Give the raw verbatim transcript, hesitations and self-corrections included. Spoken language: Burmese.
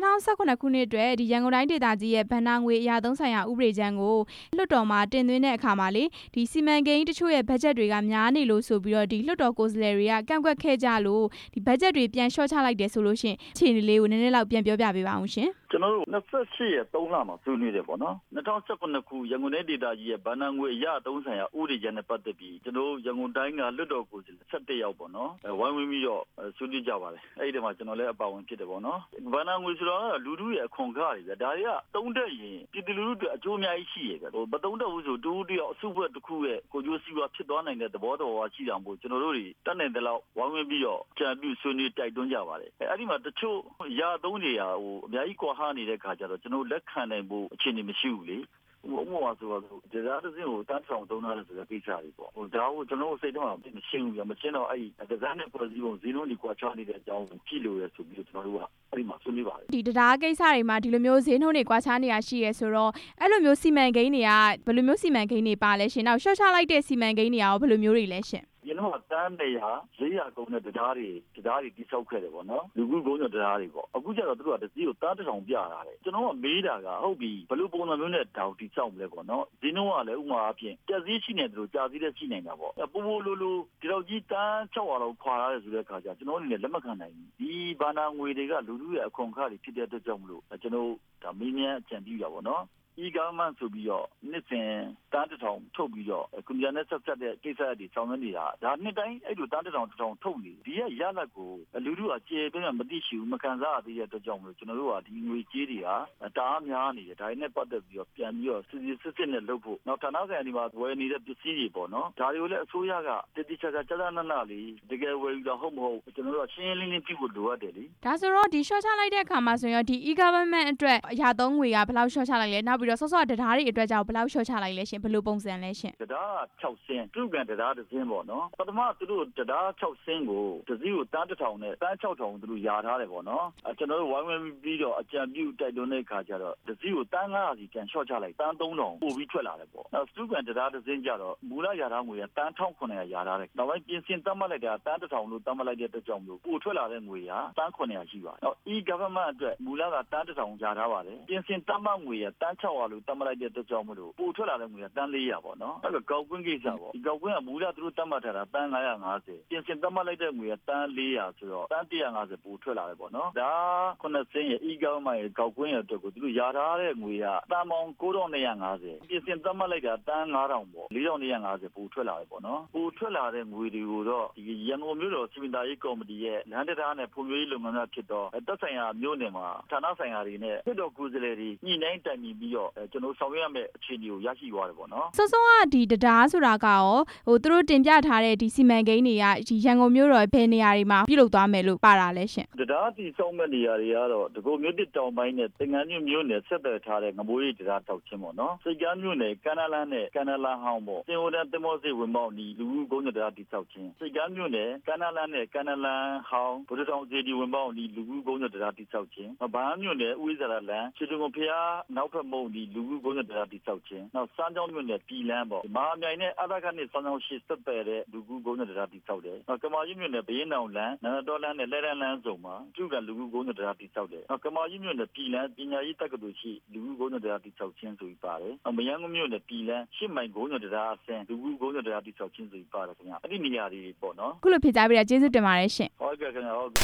ထောင်၁၇ ခုနှစ်အတွက်ဒီရန်ကုန်တိုင်းဒေသကြီးရဲ့ဘဏ္ဍာငွေအရာသုံးဆိုင်ရာဥပဒေကြမ်းကိုလွှတ်တော်မှာတင်သွင်းတဲ့အခါမှာလေဒီစီမံကိန်းတချို့ရဲ့ဘတ်ဂျက်တွေကများနေလို့ဆိုပြီးတော့ဒီလွှတ်တော်ကိုယ်စားလှယ်တွေကကန့်ကွက်ခဲ့ကြလို့ဒီဘတ်ဂျက်တွေပြန်လျှော့ချလိုက်တယ်ဆိုလို့ရှိရင်အခြေအနေလေးကိုနည်းနည်းလောက်ပြန်ပြောပြပေးပါအောင်ရှင်ကျွန်တော်တို့၂၈ရက်သုံးလမှာဆွေးနွေးတယ်ပေါ့နော်၂၀၁၇ခုရန်ကုန်တိုင်းဒေသကြီးရဲ့ဘဏ္ဍာငွေအရာသုံးဆိုင်ရာဥပဒေကြမ်းနဲ့ပတ်သက်ပြီးကျွန်တော်ရန်ကုန်တိုင်းကလွှတ်တော်ကိုယ်စားလှယ်၁၁ယောက်ပေါ့နော်ဝိုင်းဝန်းပြီးတော့ဆွေးနွေးကြပါတယ်အဲ့ဒီမှာကျွန်တော်လည်းအပါဝင်ဖြစ်တယ်ပေါ့နော်ဘဏ္ဍာငွေဆိုတော့လူထုရဲ့အခွန်အခတွေပဲဒါတွေကသုံးတက်ရင်ပြည်သူလူထုအတွက်အကျိုးအများကြီးရှိရပဲမသုံးတက်ဘူးဆိုတူတူအစုအဖွဲ့တစ်ခုရဲ့ကိုကျိုးစီးပွားဖြစ်သွားနိုင်တဲ့သဘောတော်ဝါရှိတာမို့ကျွန်တော်တို့တွေတတ်နိုင်တဲ့လောက်ဝိုင်းဝန်းပြီးတော့ကြံပြုဆွေးနွေးတိုက်တွန်းကြပါတယ်အဲ့ဒီမှာတချို့ရာသုံးတွေဟာဟိုအများကြီးကွာဟနေတဲ့ခါကျတော့ကျွန်တော်လက်ခံနိုင်ဖို့အခြေအနေမရှိဘူးလေဥပမာဆိုတော့တရားတစ်စင်းကိုတန်းဆောင်သုံးထားတယ်ဆိုတဲ့ကိစ္စတွေပေါ့ဟိုဒါကိုကျွန်တော်စိတ်ထဲမှာမရှင်းဘူးပြမရှင်းတော့အဲ့ဒီတရားနဲ့ပေါ်စီပုံဇီနိုဒီကွာချနေတဲ့အကြောင်းကိုကြည့်လို့ရဆိုပြီးကျွန်တော်တို့ကအဲ့ဒီမှာဆွေးနွေးပါတယ်ဒီတရားကိစ္စတွေမှာဒီလိုမျိုးဈေးနှုန်းတွေကွာခြားနေရရှိရဲဆိုတော့အဲ့လိုမျိုးစီမံကိန်းတွေကဘယ်လိုမျိုးစီမံကိန်းတွေပါလဲရှင်နောက်ရှော့ချလိုက်တဲ့စီမံကိန်းတွေရောဘယ်လိုမျိုးတွေလဲရှင်ကျွန်တော်ကတန်းနေရဈေးရကုန်တဲ့တရားတွေတရားတွေတိစောက်ခဲ့တယ်ပေါ့နော်လူကူကုန်းတဲ့တရားတွေပေါ့အခုကျတော့သူတို့ကတစည်းကိုတားတထောင်ပြတာတယ်ကျွန်တော်ကမေးတာကဟုတ်ပြီဘယ်လိုပုံစံမျိုးနဲ့တောင်တိစောက်မလဲပေါ့နော်ဈေးနှုန်းကလည်းဥမာအပြင်တက်စည်းရှိနေတယ်လို့ကြာစည်းလည်းရှိနေတာပေါ့ပူပူလိုလိုဒီတော့ကြီးတန်း၆ရာလောက်ခွာရတယ်ဆိုတဲ့အခါကျကျွန်တော်အနေနဲ့လက်မခံနိုင်ဘူးဒီဘာနာငွေတွေကလူလူရဲ့အခွန်အခတွေဖြစ်တဲ့အတွက်ကြောင့်မလို့ကျွန်တော်ဒါမင်းများအကြံပြုတာပေါ့နော်e-government ဆိုပြီးတော့နှစ်စဉ်တန်းတစ်ထောင်ထုတ်ပြီးတော့ကွန်ပျူတာနဲ့ဆက်ဆက်တဲ့ကိစ္စတွေဆောင်ရွက်နေတာဒါနှစ်တိုင်းအဲ့လိုတန်းတစ်ထောင်တစ်ထောင်ထုတ်နေဒီရဲ့ရလဒ်ကိုလူလူအကျေပြည့်မသိရှိဘူးမခံစားရသေးတဲ့အတွက်ကြောင့်မလို့ကျွန်တော်တို့ကဒီငွေကြေးတွေဟာတအားများနေတယ်ဒါနဲ့ပတ်သက်ပြီးတော့ပြန်ပြီးတော့စစ်စစ်စစ်နဲ့လုပ်ဖို့နောက်ဌာနဆိုင်ရာဒီမှာဝယ်နေတဲ့ပစ္စည်းတွေပေါ့နော်ဒါတွေကိုလည်းအစိုးရကတတိချာချာကြာကြာနာနာလေးတကယ်ဝယ်ယူတော့ဟုတ်မဟုတ်ကျွန်တော်တို့ကရှင်းလင်းလင်းပြုဖို့လိုအပ်တယ်လေဒါဆိုတော့ဒီ short ချလိုက်တဲ့အခါမှာဆိုရင်ဒီ e-government အတွက်အရာသုံးငွေကဘယ်လောက် short ချလိုက်လဲနောက်ပြီးတော့ဆော့ဆော့တရားတွေအတွက်ကြောင့်ဘယ်လောက် short ချလိုက်လဲရှင်ဘယ်လိုပုံစံလဲရှင်တရား၆စင်းသူကန်တရားတစ်စင်းပေါ့နော်ပထမသူတို့တရား၆စင်းကိုတစ်စီးကိုတန်းတစ်ထောင်နဲ့တန်း၆ထောင်သူတို့ယာထားတယ်ပေါ့နော်အဲကျွန်တော်တို့ဝိုင်းဝန်းပြီးတော့အကြံပြုတိုက်တွန်းတဲ့အခါကျတော့တစ်စီးကိုတန်း၅ရာစီကန် short ချလိုက်တန်း၃ထောင်ပို့ပြီးထွက်လာတယ်ပေါ့နောက်သူကန်တရားတစ်စင်းကျတော့မူလယာထားငွေကတန်း၁၇၀၀ယာထားတယ်နောက်ပိုင်းပြင်ဆင်သတ်မှတ်လိုက်တာတန်းတစ်ထောင်လို့သတ်မှတ်လိုက်တဲ့အတွက်ကြောင့်မလို့ပို့ထွက်လာတဲ့ငွေကတန်း၇၀၀ရှိပါတယ်နောက် e-government အတွက်မူလကတန်းတစ်ထောင်ယာထားပါတယ်ပြင်ဆင်သတ်မှတ်ငွေကတန်း၆ရာလို့သတ်မှတ်လိုက်တဲ့အတွက်ကြောင့်မလို့ပို့ထွက်လာတဲ့ငွေကတန်း၄ရာပေါ့နော်အဲ့တော့ကောက်ကွင်းကိစ္စပေါ့ဒီကောက်ကွင်းကမူလသူတို့သတ်မှတ်ထားတာတန်း၅ရာ၅ဆယ်ပြင်ဆင်သတ်မှတ်လိုက်တဲ့ငွေကတန်း၄ရာဆိုတော့တန်း၁ရာ၅ဆယ်ပို့ထွက်လာတယ်ပေါ့နော်ဒါခုနှစ်စင်းရဲ့ e-government ရဲ့ကောက်ကွင်းရဲ့အတွက်ကိုသူတို့ယာထားတဲ့ငွေကတန်းပေါင်း၉ထောင်၂ရာ၅ဆယ်ပြင်ဆင်သတ်မှတ်လိုက်တာတန်း၅ထောင်ပေါ့၄ထောင်၂ရာ၅ဆယ်ပို့ထွက်လာတယ်ပေါ့နော်ပို့ထွက်လာတဲ့ငွေတွေကိုတော့ဒီရန်ကုန်မြို့တော်စီမံသားရေးကော်မတီရဲ့လမ်းတရားနဲ့ဖွံ့ဖြိုးရေးလုပ်ငန်းများဖြစ်တော့တက်ဆိုင်ရာမြို့နယ်မှာဌာနဆိုင်ရာတွေနဲ့ပြည်တော်ကိုယ်စားလှယ်တွေညှိနှိုင်းတိုင်ပင်ပြီးတော့ကျွန်တော်ဆောင်ရွက်ရမယ့်အခြေအနေကိုရရှိသွားတယ်ပေါ့နော်စောစောကဒီတရားဆိုတာကရောဟိုသူတို့တင်ပြထားတဲ့ဒီစီမံကိန်းတွေကဒီရန်ကုန်မြို့တော်ဘယ်နေရာတွေမှာပြုလုပ်သွားမယ်လို့ပါတာလဲရှင်တရားတည်ဆောက်မဲ့နေရာတွေကတော့ဒီကိုမြို့တစ်တောင်ပိုင်းနဲ့တင်ငန်းမြို့မြို့နယ်ဆက်သွယ်ထားတဲ့ငမိုးရိပ်တရားတောက်ချင်းပေါ့နော်စိတ်ကမ်းမြို့နယ်ကန္နလန်းနဲ့ကန္နလန်းဟောင်းပေါ့တင်ဝဒန်တင်မောစိတ်ဝင်ပေါက်ဒီလူဦးကုန်းတရားတည်ဆောက်ချင်းစိတ်ကမ်းမြို့နယ်ကန္နလန်းနဲ့ကန္နလန်းဟောင်းဗုဒ္ဓဆောင်စီဒီဝင်ပေါက်ဒီလူဦးကုန်းတရားတည်ဆောက်ချင်းဗန်းမြို့နယ်ဥိဇာလလန်းချေတုံဖျားနောက်ဖက်မုံဒီလူဦးကုန်းတရားတည်ဆောက်ချင်းနောက်စမ်းကြောင်းမြို့နယ်ပြည်လန်းပေါ့မဟာမြိုင်နဲ့အသာခနဲ့စမ်းကြောင်းရှိဆက်ပယ်တဲ့လူဦးကုန်းတရားတည်ဆောက်တယ်နောက်ကမာကြီးမြို့နယ်ဘရင်နောင်လန်းနန္ဒတော်လန်းနဲ့လဲလန်းလန်းစုံမှာကျုကလူဦးကုန်းတရားတည်ဆောက်တယ်နောက်ကမာကြီးမြို့နယ်ပြည်လန်းပညာရေးတက္ကသိုလ်ရှိလူဦးကုန်းတရားတည်ဆောက်ချင်းဆိုပြီးပါတယ်နောက်မယန်းမြို့နယ်ပြည်လန်းရှစ်မိုင်ကုန်းတရားအဆင်းလူဦးကုန်းတရားတည်ဆောက်ချင်းဆိုပြီးပါတယ်ခင်ဗျအဲ့ဒီနေရာတွေပေါ့နော်ခုလိုဖြေကြားပေးတာကျေးဇူးတင်ပါတယ်ရှင်ဟုတ်ကဲ့ခင်ဗျာဟုတ်